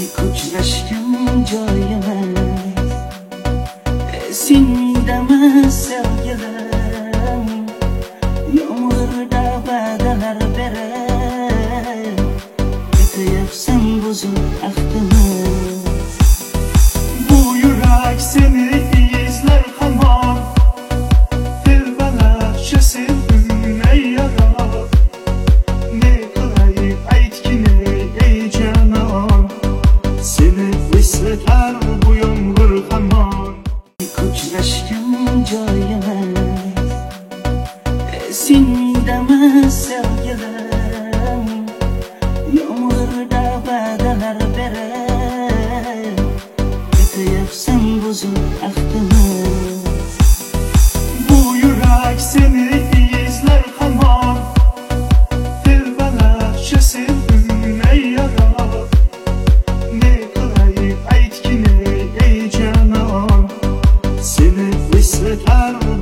Ko'chlashgan joyimiz esingdamas sevgilim, yomg'irda va'dalar berib ketayapsan buzib ahdimiz. Bu yurak seni izlar hamon, telbalarcha sevdim ey yaroq. Ne qilay aytgin ey janon, seni eslatar bu yomg'ir hamon. Ko'chlashgan joyimiz esingdamas sevgilim, yomg'irda va'dalar berib ketayapsan buzib ahdimiz. Bu yurak seni izlar hamon, telbalarcha sevdim ey yaroq. Ne qilay aytgin ey janon, seni eslatar